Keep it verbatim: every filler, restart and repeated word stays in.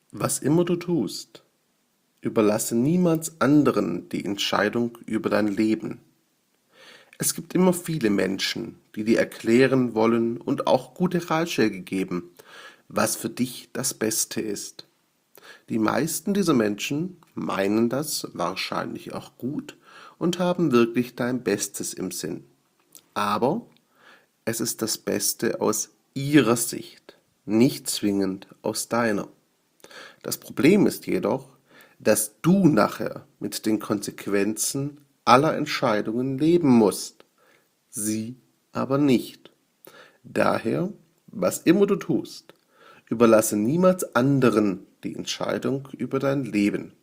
Was immer du tust, überlasse niemals anderen die Entscheidung über dein Leben. Es gibt immer viele Menschen, die dir erklären wollen und auch gute Ratschläge geben, was für dich das Beste ist. Die meisten dieser Menschen meinen das wahrscheinlich auch gut und haben wirklich dein Bestes im Sinn. Aber es ist das Beste aus ihrer Sicht, nicht zwingend aus deiner. Das Problem ist jedoch, dass du nachher mit den Konsequenzen aller Entscheidungen leben musst, sie aber nicht. Daher, was immer du tust, überlasse niemals anderen die Entscheidung über dein Leben.